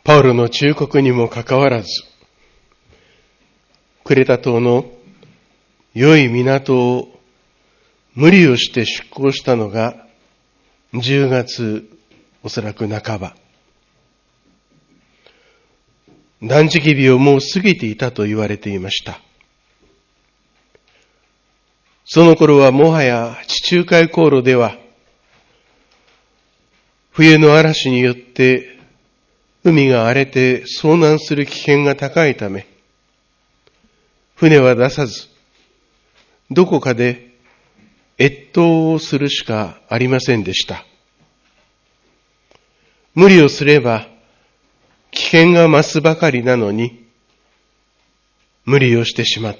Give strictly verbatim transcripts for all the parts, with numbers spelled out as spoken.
パウロの忠告にもかかわらず、クレタ島の良い港を無理をして出港したのがじゅうがつ、おそらく半ば。断食日をもう過ぎていたと言われていました。その頃はもはや地中海航路では冬の嵐によって海が荒れて遭難する危険が高いため、船は出さず、どこかで越冬をするしかありませんでした。無理をすれば危険が増すばかりなのに、無理をしてしまった。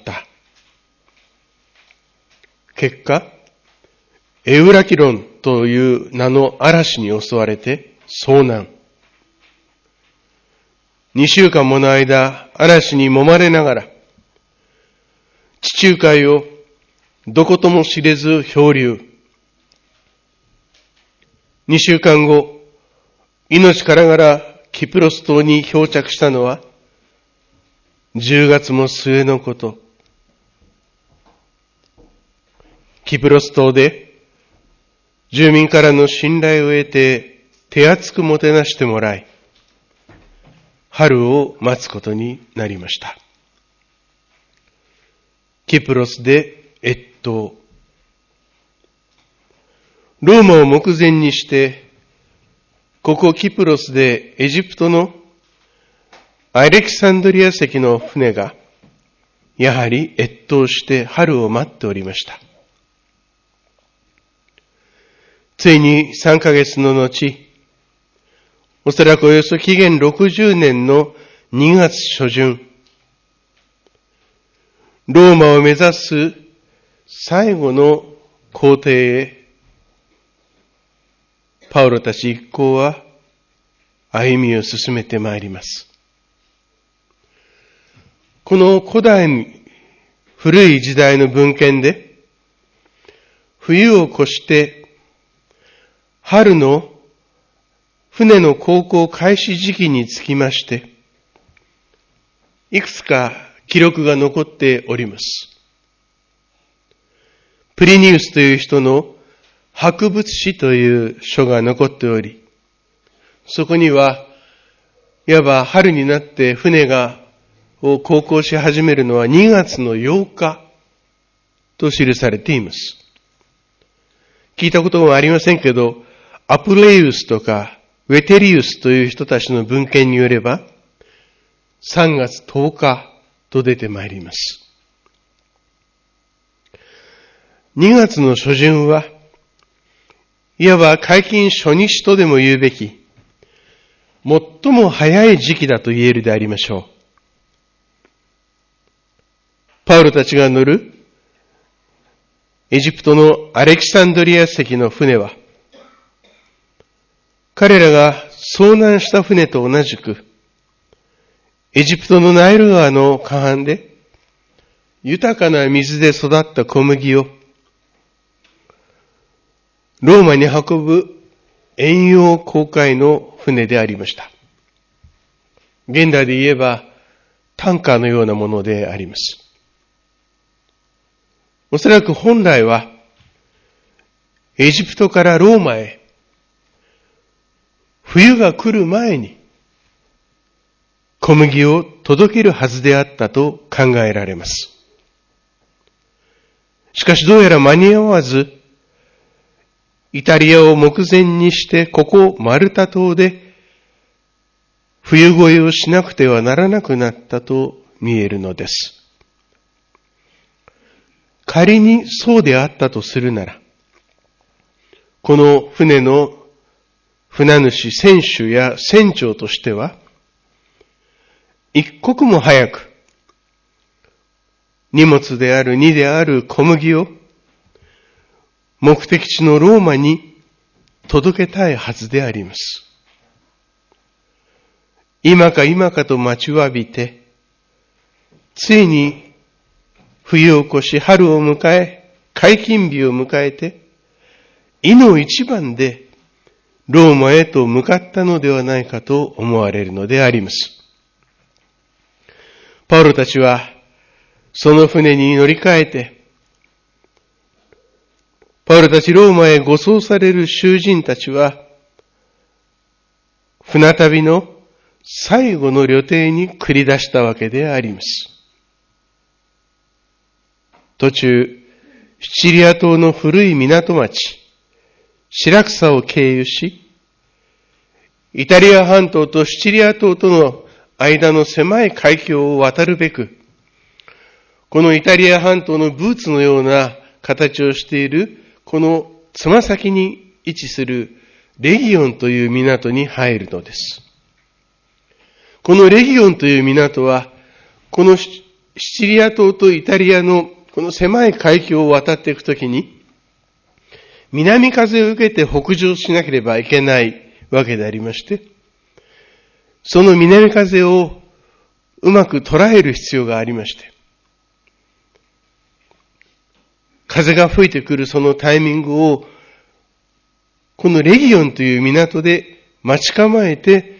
結果、エウラキロンという名の嵐に襲われて遭難。二週間もの間、嵐に揉まれながら、地中海をどことも知れず漂流。二週間後、命からがらキプロス島に漂着したのは、じゅうがつも末のこと。キプロス島で、住民からの信頼を得て、手厚くもてなしてもらい、春を待つことになりました。キプロスで越冬。ローマを目前にして、ここキプロスでエジプトのアレキサンドリア籍の船が、やはり越冬して春を待っておりました。ついにさんかげつの後、おそらくおよそ紀元ろくじゅうねんのにがつしょじゅん、ローマを目指す最後の行程へ、パウロたち一行は歩みを進めてまいります。この古代、古い時代の文献で、冬を越して春の船の航行開始時期につきまして、いくつか記録が残っております。プリニウスという人の博物誌という書が残っており、そこには、いわば春になって船がを航行し始めるのはにがつのようかと記されています。聞いたことはありませんけど、アプレイウスとかウェテリウスという人たちの文献によれば、さんがつとおかと出てまいります。にがつの初旬は、いわば解禁初日とでも言うべき、最も早い時期だと言えるでありましょう。パウロたちが乗るエジプトのアレキサンドリア籍の船は、彼らが遭難した船と同じく、エジプトのナイル川の河畔で、豊かな水で育った小麦を、ローマに運ぶ遠洋航海の船でありました。現代で言えば、タンカーのようなものであります。おそらく本来は、エジプトからローマへ、冬が来る前に小麦を届けるはずであったと考えられます。しかしどうやら間に合わず、イタリアを目前にしてここマルタ島で冬越えをしなくてはならなくなったと見えるのです。仮にそうであったとするなら、この船の船主、船主や船長としては、一刻も早く、荷物である荷である小麦を、目的地のローマに届けたいはずであります。今か今かと待ちわびて、ついに冬を越し春を迎え、解禁日を迎えて、いの一番でローマへと向かったのではないかと思われるのであります。パウロたちは、その船に乗り換えて、パウロたちローマへ護送される囚人たちは、船旅の最後の旅程に繰り出したわけであります。途中、シチリア島の古い港町、シラクサを経由し、イタリア半島とシチリア島との間の狭い海峡を渡るべく、このイタリア半島のブーツのような形をしている、このつま先に位置するレギオンという港に入るのです。このレギオンという港は、このシチリア島とイタリアのこの狭い海峡を渡っていくときに、南風を受けて北上しなければいけないわけでありまして、その南風をうまく捉える必要がありまして、風が吹いてくるそのタイミングを、このレギオンという港で待ち構えて、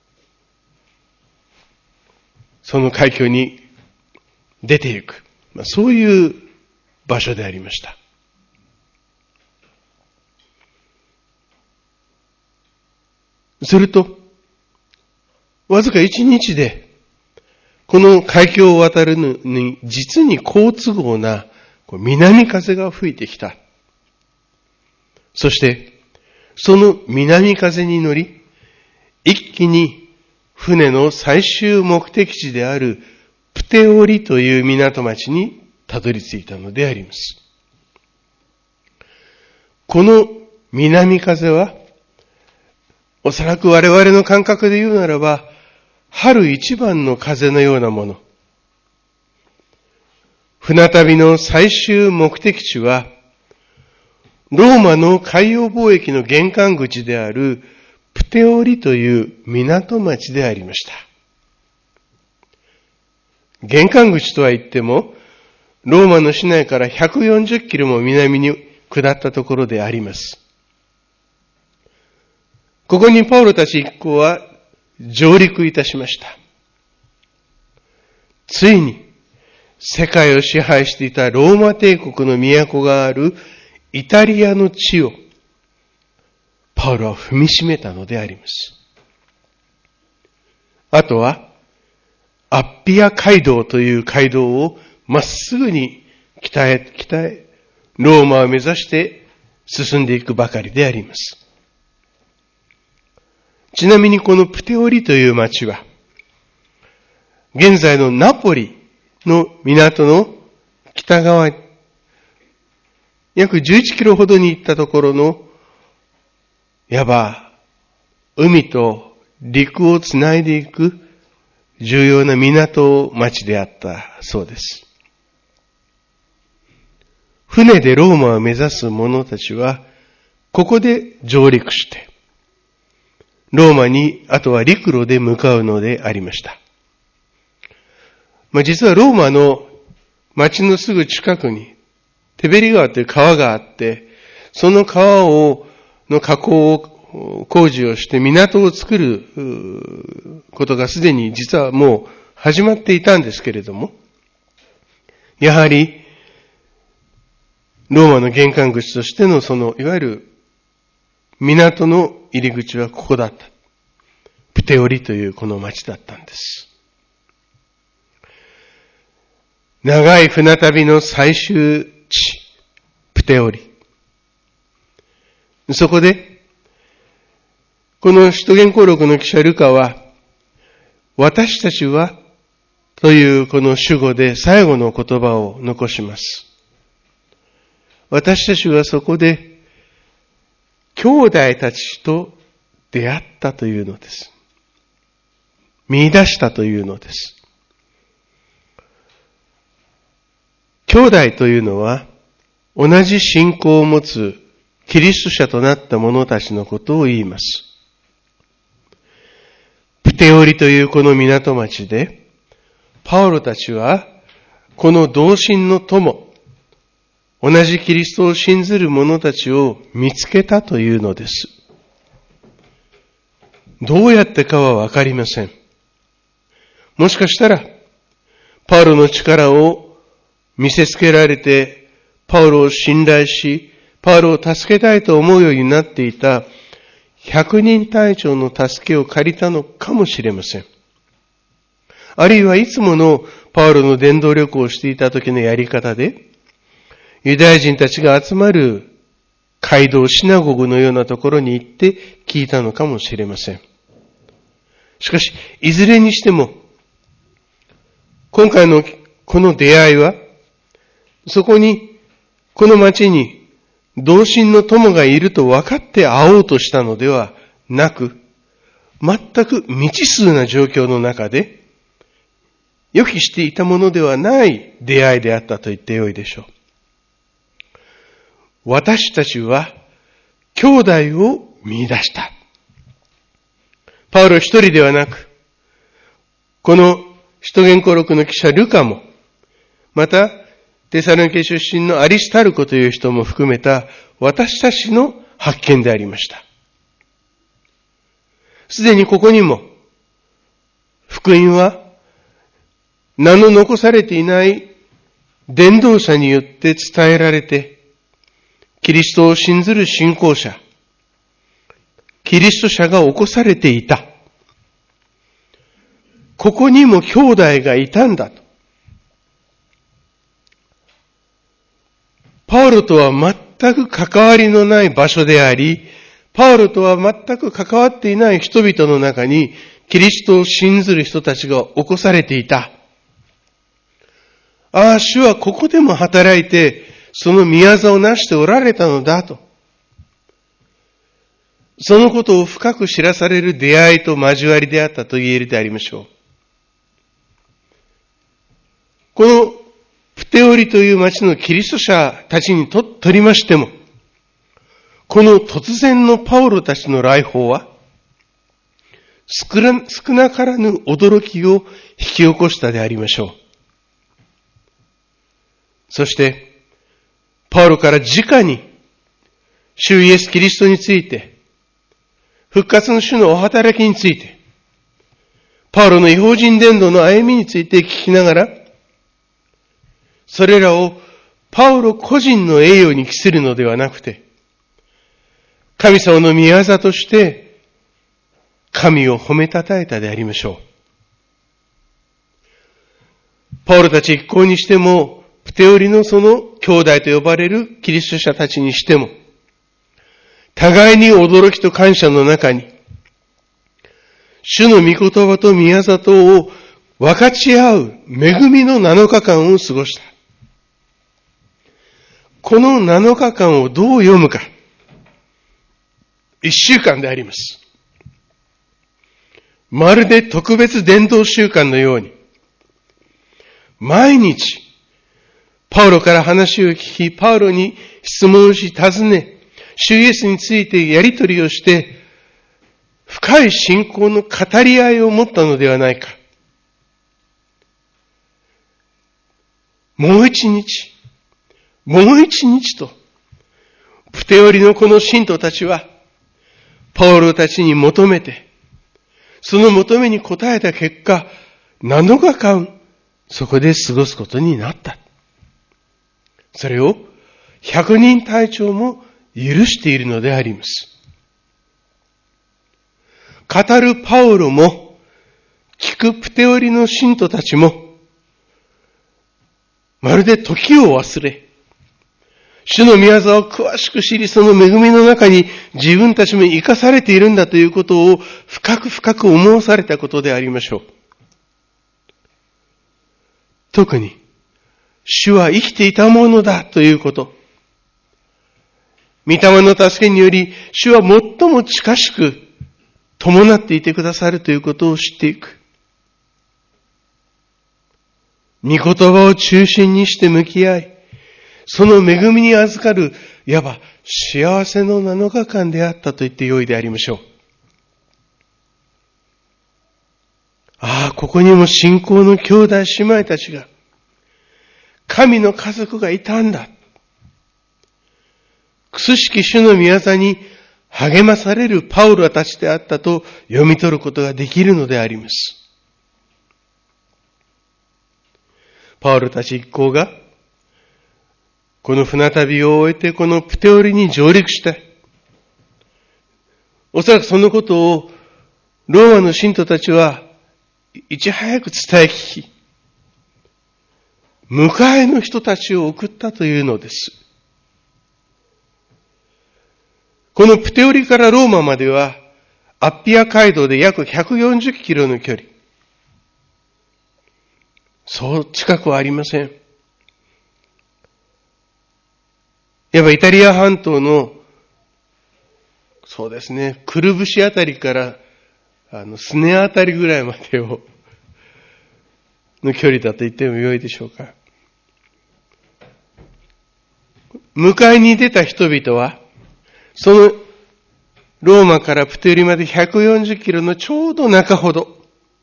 その海峡に出ていく。まあ、そういう場所でありました。すると、わずか一日で、この海峡を渡るのに実に好都合な南風が吹いてきた。そして、その南風に乗り、一気に船の最終目的地であるプテオリという港町にたどり着いたのであります。この南風は、おそらく我々の感覚で言うならば、春一番の風のようなもの。船旅の最終目的地は、ローマの海洋貿易の玄関口であるプテオリという港町でありました。玄関口とは言っても、ローマの市内からひゃくよんじゅっキロも南に下ったところであります。ここにパウロたち一行は上陸いたしました。ついに世界を支配していたローマ帝国の都があるイタリアの地をパウロは踏みしめたのであります。あとはアッピア街道という街道をまっすぐに北へ北へローマを目指して進んでいくばかりであります。ちなみにこのプテオリという町は、現在のナポリの港の北側、約じゅういちキロほどに行ったところの、いわば海と陸をつないでいく重要な港町であったそうです。船でローマを目指す者たちは、ここで上陸して、ローマに、あとは陸路で向かうのでありました。まあ、実はローマの町のすぐ近くに、テベリ川という川があって、その川を、の河口を工事をして港を作ることがすでに実はもう始まっていたんですけれども、やはり、ローマの玄関口としてのその、いわゆる港の入り口はここだった。プテオリというこの町だったんです。長い船旅の最終地、プテオリ。そこで、この使徒言行録の記者ルカは、私たちはというこの主語で最後の言葉を残します。私たちはそこで兄弟たちと出会ったというのです。見出したというのです。兄弟というのは同じ信仰を持つキリスト者となった者たちのことを言います。プテオリというこの港町でパウロたちはこの同心の友、同じキリストを信ずる者たちを見つけたというのです。 どうやってかはわかりません。もしかしたら、パウロの力を見せつけられて、パウロを信頼し、パウロを助けたいと思うようになっていた百人隊長の助けを借りたのかもしれません。あるいはいつものパウロの伝道旅行をしていた時のやり方で、ユダヤ人たちが集まる街道、シナゴグのようなところに行って聞いたのかもしれません。しかし、いずれにしても、今回のこの出会いは、そこに、この町に同心の友がいると分かって会おうとしたのではなく、全く未知数な状況の中で、予期していたものではない出会いであったと言ってよいでしょう。私たちは兄弟を見出した。パウロ一人ではなく、この使徒言行録の記者ルカも、またテサロニケ出身のアリスタルコという人も含めた私たちの発見でありました。すでにここにも、福音は名の残されていない伝道者によって伝えられて、キリストを信ずる信仰者、キリスト者が起こされていた。ここにも兄弟がいたんだと。パウロとは全く関わりのない場所であり、パウロとは全く関わっていない人々の中に、キリストを信ずる人たちが起こされていた。ああ、主はここでも働いて、その御業をなしておられたのだと。そのことを深く知らされる出会いと交わりであったと言えるでありましょう。このプテオリという町のキリスト者たちにと、とりましても、この突然のパウロたちの来訪は、少な、少なからぬ驚きを引き起こしたでありましょう。そして、パウロから直に、主イエス・キリストについて、復活の主のお働きについて、パウロの異邦人伝道の歩みについて聞きながら、それらをパウロ個人の栄誉に帰するのではなくて、神様の御業として、神を褒めたたえたでありましょう。パウロたち一行にしても、プテオリのその兄弟と呼ばれるキリスト者たちにしても、互いに驚きと感謝の中に、主の御言葉と御業とを分かち合う恵みのなのかかんを過ごした。このなのかかんをどう読むか。一週間であります。まるで特別伝道週間のように、毎日、パウロから話を聞き、パウロに質問し、尋ね、主イエスについてやり取りをして、深い信仰の語り合いを持ったのではないか。もう一日、もう一日と、プテオリのこの信徒たちは、パウロたちに求めて、その求めに応えた結果、なのかかん、そこで過ごすことになった。それを百人隊長も許しているのであります。語るパウロも、聞くプテオリの信徒たちも、まるで時を忘れ、主の御業を詳しく知り、その恵みの中に自分たちも生かされているんだということを深く深く思わされたことでありましょう。特に、主は生きていたものだということ。御霊の助けにより、主は最も近しく伴っていてくださるということを知っていく。御言葉を中心にして向き合い、その恵みに預かる、いわば幸せのなのかかんであったと言ってよいでありましょう。ああ、ここにも信仰の兄弟姉妹たちが、神の家族がいたんだ。くすしき主の御業に励まされるパウロたちであったと読み取ることができるのであります。パウロたち一行が、この船旅を終えてこのプテオリに上陸した。おそらくそのことをローマの信徒たちはいち早く伝え聞き、迎えの人たちを送ったというのです。このプテオリからローマまではアッピア街道で約ひゃくよんじゅっキロの距離。そう近くはありません。いわばイタリア半島の、そうですね、くるぶしあたりから、あの、すねあたりぐらいまでを、の距離だと言ってもよいでしょうか。迎えに出た人々は、その、ローマからプテオリまでひゃくよんじゅっキロのちょうど中ほど、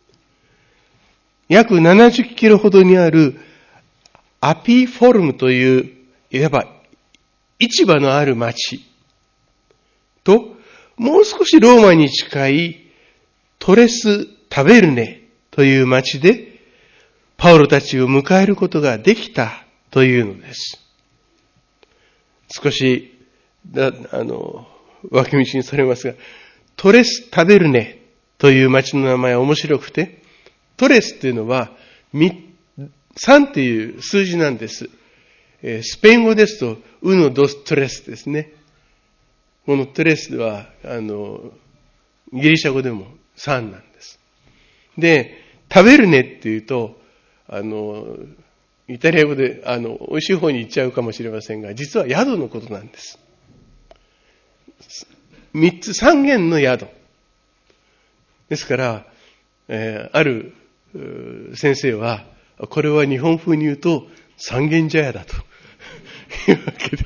約ななじゅっキロほどにあるアピフォルムという、いわば市場のある町と、もう少しローマに近いトレス・タベルネという町で、パウロたちを迎えることができたというのです。少し、だあの、脇道にそれますが、トレス・タベルネという町の名前は面白くて、トレスというのは、さんという数字なんです。スペイン語ですと、ウノドストレスですね。このトレスは、あの、ギリシャ語でもさんなんです。で、タベルネっていうと、あの、イタリア語で、あの、美味しい方に行っちゃうかもしれませんが、実は宿のことなんです。三つ、三軒の宿。ですから、えー、ある先生は、これは日本風に言うと、三軒茶屋だというわけです。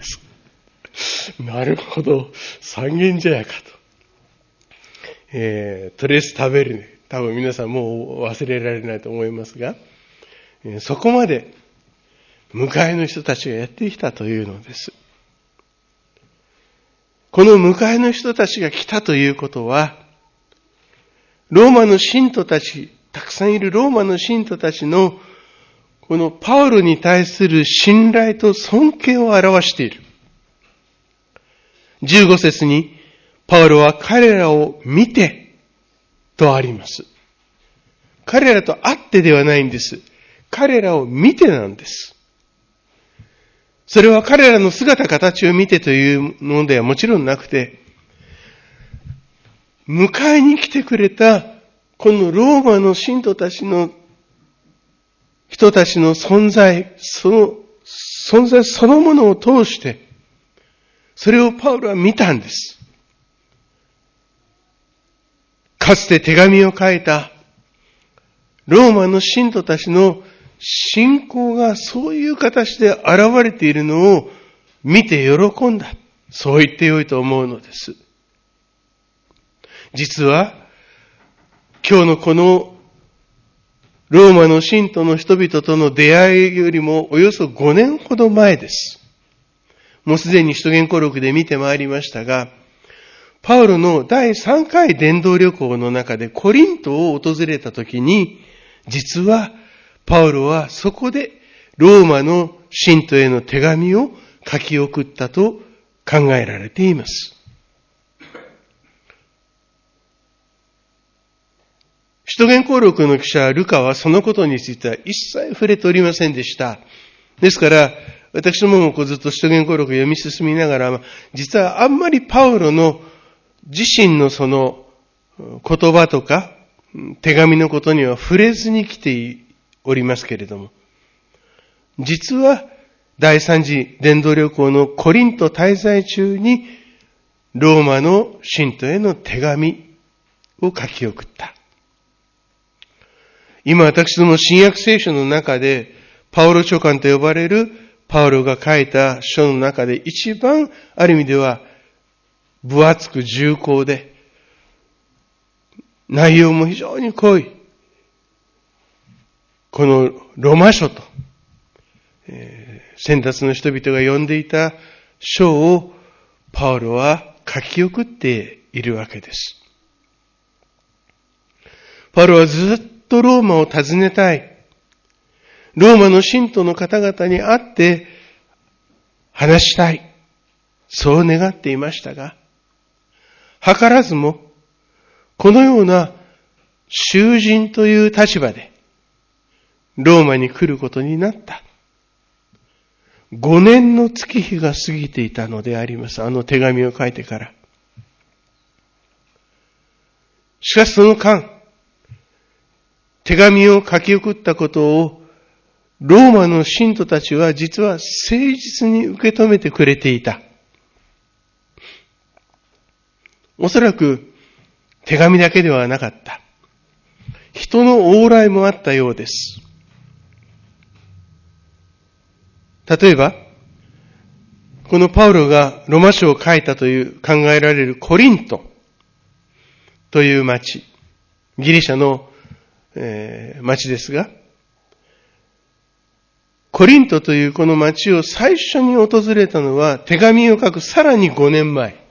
なるほど、三軒茶屋かと。えー、トレス食べるね。多分皆さんもう忘れられないと思いますが、えー、そこまで迎えの人たちがやってきたというのです。この迎えの人たちが来たということは、ローマの信徒たち、たくさんいるローマの信徒たちのこのパウロに対する信頼と尊敬を表している。じゅうご節に、パウロは彼らを見てとあります。彼らと会ってではないんです。彼らを見てなんです。それは彼らの姿形を見てというものではもちろんなくて、迎えに来てくれたこのローマの信徒たちの人たちの存在、その存在そのものを通して、それをパウロは見たんです。かつて手紙を書いたローマの信徒たちの信仰がそういう形で現れているのを見て喜んだ。そう言ってよいと思うのです。実は、今日のこのローマの信徒の人々との出会いよりもおよそごねんほど前です。もうすでに使徒言行録で見てまいりましたが、パウロのだいさんかい伝道旅行の中でコリントを訪れたときに、実はパウロはそこでローマの信徒への手紙を書き送ったと考えられています。使徒言行録の記者ルカはそのことについては一切触れておりませんでした。ですから、私どももこうずっと使徒言行録を読み進みながら、実はあんまりパウロの自身のその言葉とか手紙のことには触れずに来ておりますけれども、実は第三次伝道旅行のコリント滞在中にローマの信徒への手紙を書き送った。今私ども新約聖書の中でパウロ書簡と呼ばれるパウロが書いた書の中で一番ある意味では分厚く重厚で内容も非常に濃いこのロマ書と、えー、先達の人々が読んでいた書をパウロは書き送っているわけです。パウロはずっとローマを訪ねたい。ローマの信徒の方々に会って話したい。そう願っていましたが、図らずもこのような囚人という立場でローマに来ることになった。五年の月日が過ぎていたのであります。あの手紙を書いてから。しかしその間、手紙を書き送ったことをローマの信徒たちは実は誠実に受け止めてくれていた。おそらく手紙だけではなかった。人の往来もあったようです。例えば、このパウロがロマ書を書いたという考えられるコリントという町、ギリシャの、えー、町ですが、コリントというこの町を最初に訪れたのは手紙を書くさらにごねんまえ。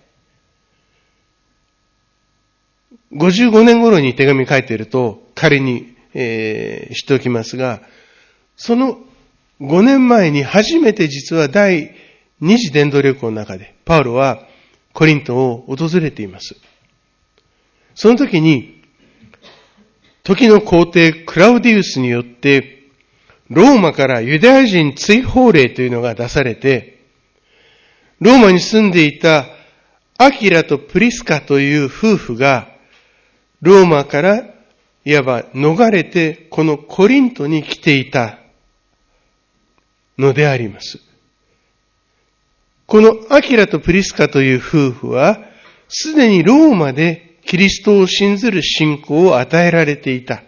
ごじゅうごねん頃に手紙書いていると仮に、えー、知っておきますが、そのごねんまえに初めて実は第二次伝道旅行の中でパウロはコリントを訪れています。その時に時の皇帝クラウディウスによってローマからユダヤ人追放令というのが出されて、ローマに住んでいたアキラとプリスカという夫婦がローマからいわば逃れてこのコリントに来ていたのであります。このアキラとプリスカという夫婦はすでにローマでキリストを信ずる信仰を与えられていた。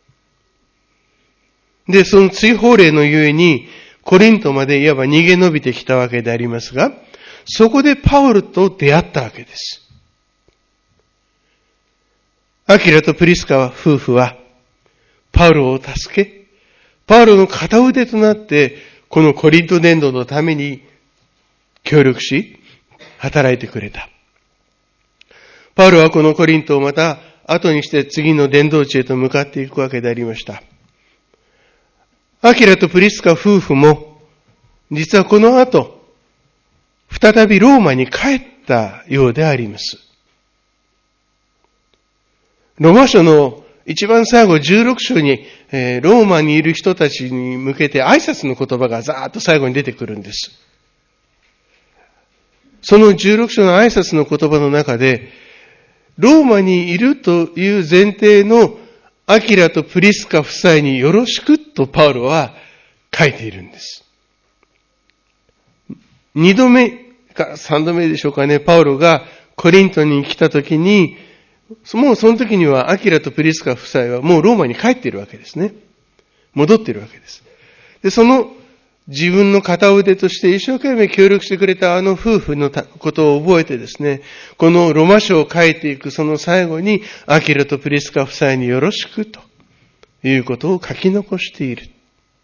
で、その追放令のゆえにコリントまでいわば逃げ延びてきたわけでありますが、そこでパウルと出会ったわけです。アキラとプリスカ夫婦はパウロを助け、パウロの片腕となってこのコリント伝道のために協力し働いてくれた。パウロはこのコリントをまた後にして次の伝道地へと向かっていくわけでありました。アキラとプリスカ夫婦も実はこの後再びローマに帰ったようであります。ローマ書の一番最後じゅうろく章に、えー、ローマにいる人たちに向けて挨拶の言葉がざーっと最後に出てくるんです。そのじゅうろく章の挨拶の言葉の中で、ローマにいるという前提のアキラとプリスカ夫妻によろしくとパウロは書いているんです。二度目か三度目でしょうかね、パウロがコリントに来た時に、もうその時にはアキラとプリスカ夫妻はもうローマに帰っているわけですね。戻っているわけです。で、その自分の片腕として一生懸命協力してくれたあの夫婦のことを覚えてですね、このロマ書を書いていくその最後にアキラとプリスカ夫妻によろしくということを書き残している。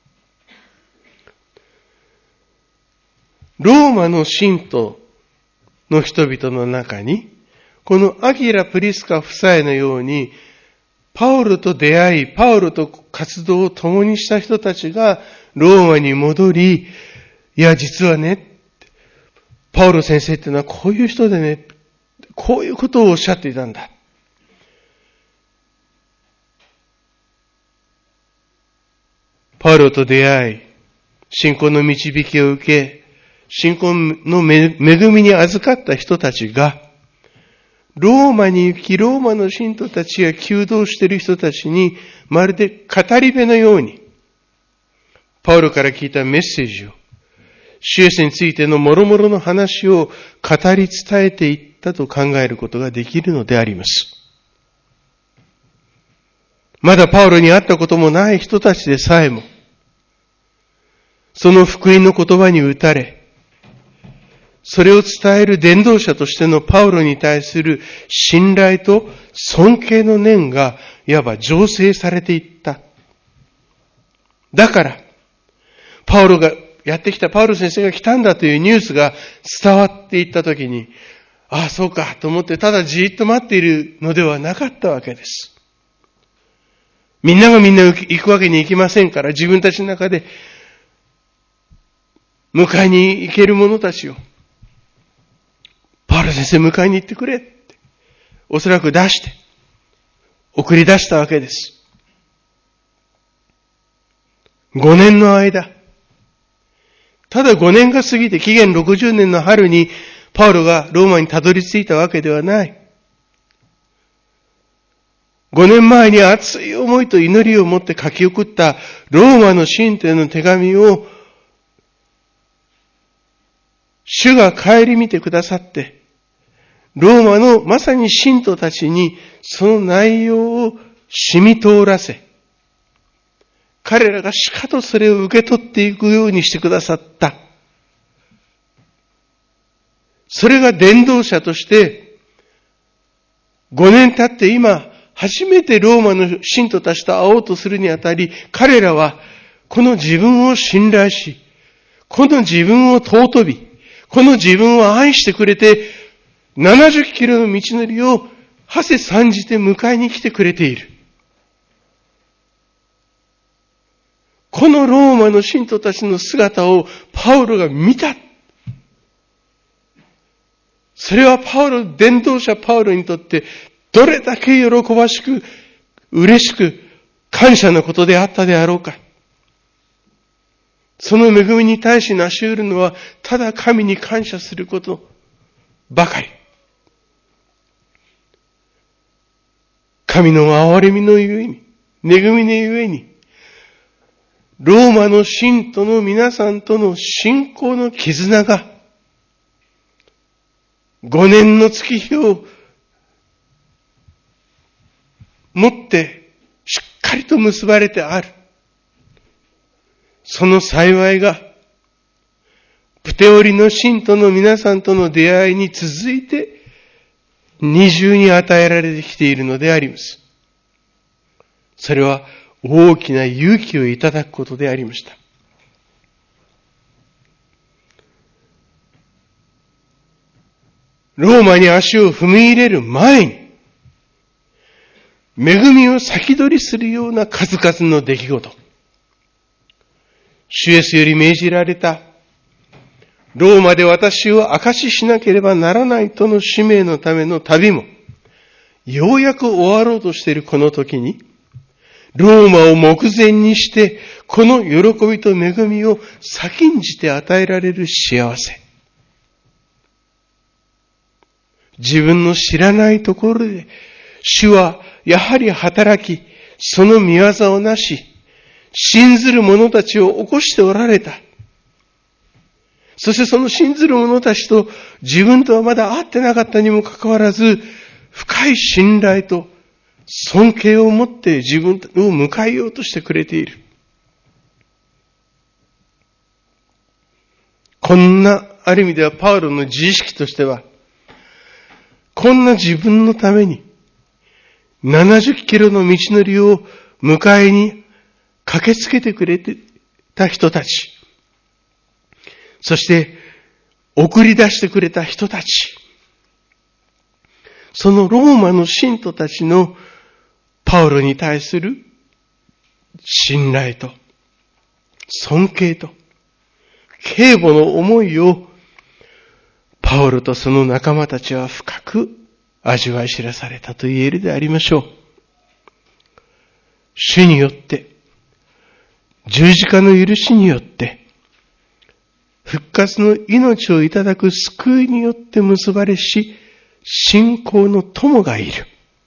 ローマの信徒の人々の中にこのアキラ・プリスカ夫妻のようにパウロと出会い、パウロと活動を共にした人たちがローマに戻り、いや実はね、パウロ先生っていうのはこういう人でね、こういうことをおっしゃっていたんだ。パウロと出会い、信仰の導きを受け、信仰の恵みに預かった人たちが、ローマに行き、ローマの信徒たちや求道している人たちに、まるで語り部のように、パウロから聞いたメッセージを、主イエスについての諸々の話を語り伝えていったと考えることができるのであります。まだパウロに会ったこともない人たちでさえも、その福音の言葉に打たれ、それを伝える伝道者としてのパウロに対する信頼と尊敬の念がいわば醸成されていった。だから、パウロがやってきた、パウロ先生が来たんだというニュースが伝わっていったときに、 ああ、そうか、と思ってただじーっと待っているのではなかったわけです。みんながみんな行くわけにいきませんから、自分たちの中で迎えに行ける者たちを、パウロ先生迎えに行ってくれって、おそらく出して、送り出したわけです。ごねんの間、ただごねんが過ぎて紀元ろくじゅうねんの春にパウロがローマにたどり着いたわけではない。ごねんまえに熱い思いと祈りを持って書き送ったローマの信徒への手紙を主が顧みてくださって、ローマのまさに信徒たちにその内容を染み通らせ、彼らがしかとそれを受け取っていくようにしてくださった。それが伝道者として、ごねん経って今、初めてローマの信徒たちと会おうとするにあたり、彼らはこの自分を信頼し、この自分を尊び、この自分を愛してくれて、ななじゅっキロの道のりを馳せ参じて迎えに来てくれている。このローマの信徒たちの姿をパウロが見た。それはパウロ、伝道者パウロにとってどれだけ喜ばしく、嬉しく、感謝のことであったであろうか。その恵みに対し成し得るのは、ただ神に感謝することばかり。神の憐れみのゆえに、恵みのゆえに、ローマの信徒の皆さんとの信仰の絆が、五年の月日をもってしっかりと結ばれてある。その幸いが、プテオリの信徒の皆さんとの出会いに続いて、二重に与えられてきているのであります。それは大きな勇気をいただくことでありました。ローマに足を踏み入れる前に、恵みを先取りするような数々の出来事。主イエスより命じられた、ローマで私を証ししなければならないとの使命のための旅も、ようやく終わろうとしているこの時に、ローマを目前にして、この喜びと恵みを先んじて与えられる幸せ。自分の知らないところで、主はやはり働き、その御業をなし、信ずる者たちを起こしておられた。そしてその信ずる者たちと自分とはまだ会ってなかったにもかかわらず、深い信頼と尊敬を持って自分を迎えようとしてくれている。こんな、ある意味ではパウロの自意識としては、こんな自分のために、ななじゅっキロの道のりを迎えに駆けつけてくれてた人たち、そして送り出してくれた人たち、そのローマの信徒たちのパウロに対する信頼と尊敬と敬母の思いをパウロとその仲間たちは深く味わい知らされたと言えるでありましょう。主によって、十字架の許しによって、復活の命をいただく救いによって結ばれし、信仰の友がいる。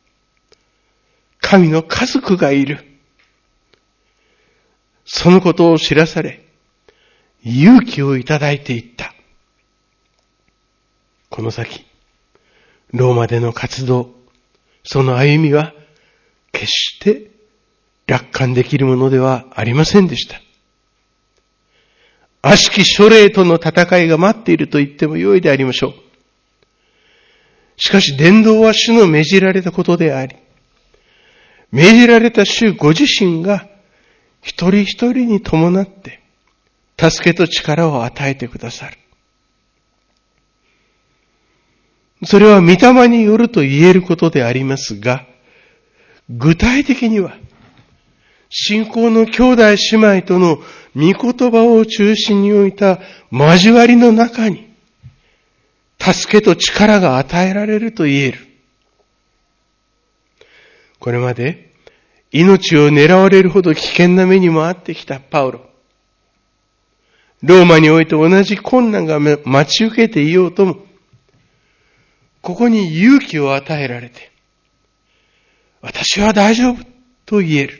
神の家族がいる。そのことを知らされ、勇気をいただいていった。この先、ローマでの活動、その歩みは決して楽観できるものではありませんでした。悪しき諸霊との戦いが待っていると言っても良いでありましょう。しかし伝道は主の命じられたことであり、命じられた主ご自身が一人一人に伴って助けと力を与えてくださる。 それは御霊によると言えることでありますが、具体的には、信仰の兄弟姉妹との御言葉を中心に置いた交わりの中に、助けと力が与えられると言える。これまで命を狙われるほど危険な目にもあってきたパウロ。ローマにおいて同じ困難が待ち受けていようとも、ここに勇気を与えられて、私は大丈夫と言える。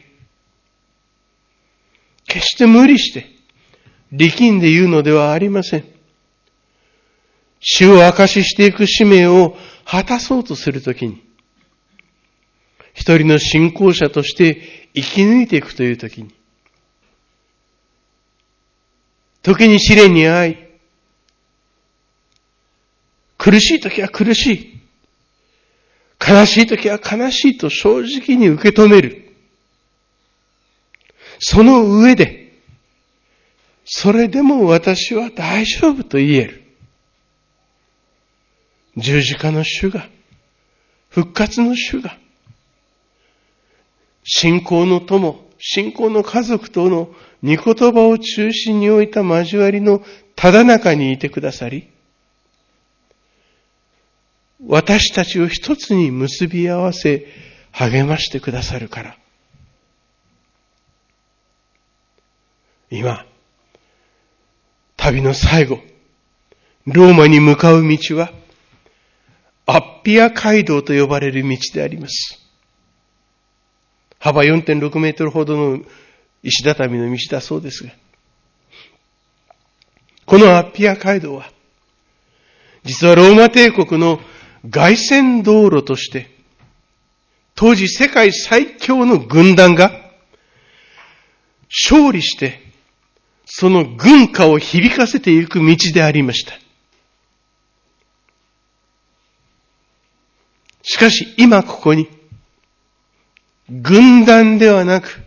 決して無理して、力んで言うのではありません。主を証ししていく使命を果たそうとするときに、一人の信仰者として生き抜いていくというときに、時に試練に遭い、苦しいときは苦しい、悲しいときは悲しいと正直に受け止める。その上で、それでも私は大丈夫と言える。十字架の主が、復活の主が、信仰の友、信仰の家族との御言葉を中心に置いた交わりのただ中にいてくださり、私たちを一つに結び合わせ、励ましてくださるから。今、旅の最後、ローマに向かう道は、アッピア街道と呼ばれる道であります。幅 よんてんろく メートルほどの石畳の道だそうですが、このアッピア街道は、実はローマ帝国の凱旋道路として、当時世界最強の軍団が勝利して、その軍歌を響かせていく道でありました。しかし今ここに、軍団ではなく、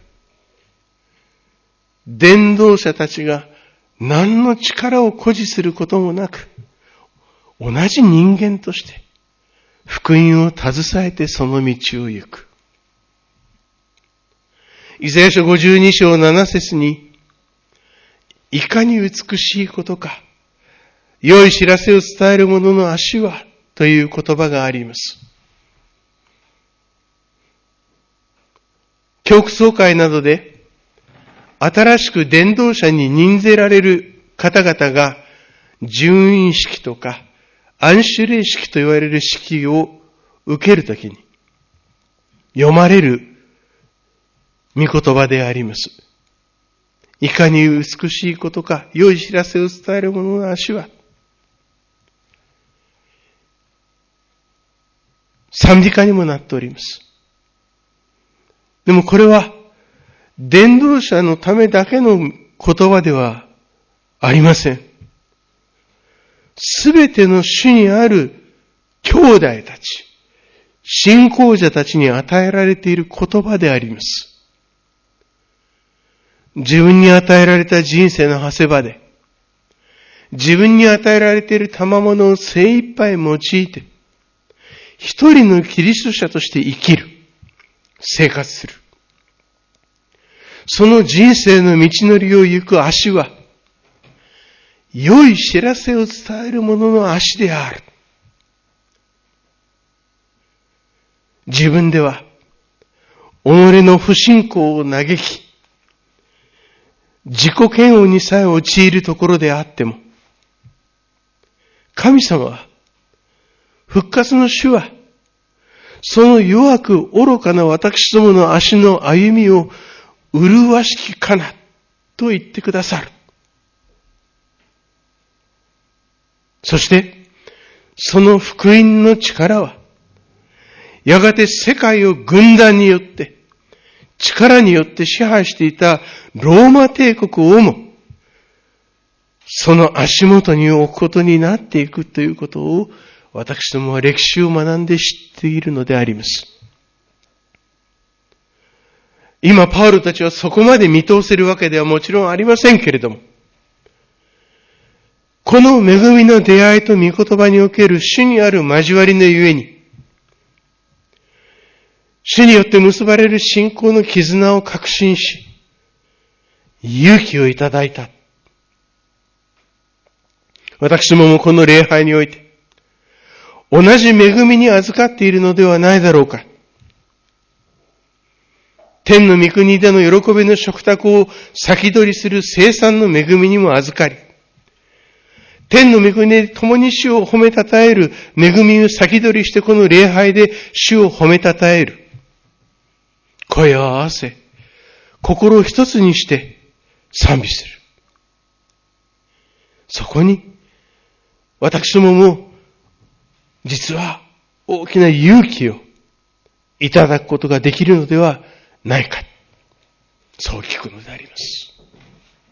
伝道者たちが何の力を誇示することもなく、同じ人間として、福音を携えてその道を行く。イザヤ書ごじゅうに章なな節に、いかに美しいことか、良い知らせを伝える者の足は、という言葉があります。教区総会などで、新しく伝道者に任ぜられる方々が、殉院式とか、安守礼式と言われる式を受けるときに、読まれる御言葉であります。いかに美しいことか、良い知らせを伝える者の足は、賛美歌にもなっております。でもこれは、伝道者のためだけの言葉ではありません。すべての主にある兄弟たち、信仰者たちに与えられている言葉であります。自分に与えられた人生の長谷場で、自分に与えられている賜物を精一杯用いて、一人のキリスト者として生きる、生活する。その人生の道のりを行く足は、良い知らせを伝える者の足である。自分では、己の不信仰を嘆き、自己嫌悪にさえ陥るところであっても、神様は、復活の主は、その弱く愚かな私どもの足の歩みを麗しきかなと言ってくださる。そして、その福音の力は、やがて世界を軍団によって、力によって支配していたローマ帝国をも、その足元に置くことになっていくということを、私どもは歴史を学んで知っているのであります。今、パウロたちはそこまで見通せるわけではもちろんありませんけれども、 この恵みの出会いと御言葉における主にある交わりのゆえに、主によって結ばれる信仰の絆を確信し、勇気をいただいた。私ももうこの礼拝において、同じ恵みに預かっているのではないだろうか。天の御国での喜びの食卓を先取りする生産の恵みにも預かり、天の御国で共に主を褒めたたえる恵みを先取りしてこの礼拝で主を褒めたたえる。声を合わせ、心を一つにして賛美する。そこに、私ももう、実は大きな勇気をいただくことができるのではないか。そう聞くのであります。